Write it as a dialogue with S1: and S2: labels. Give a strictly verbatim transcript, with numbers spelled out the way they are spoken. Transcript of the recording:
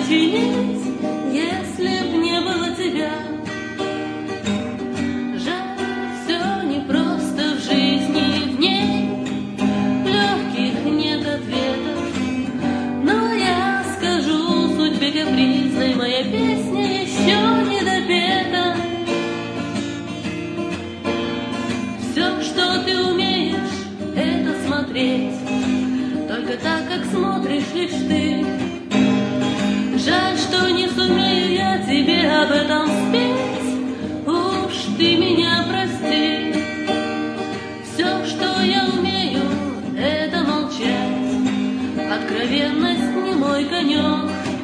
S1: сочинить, если б не было тебя. Жаль, все непросто в жизни, в ней легких нет ответов, но я скажу судьбе капризной, моя песня еще не допета. Все, что ты умеешь, это смотреть, только так, как смотришь лишь ты. Жаль, что не сумею я тебе об этом спеть, уж ты меня прости. Все, что я умею, это молчать, откровенность не мой конек.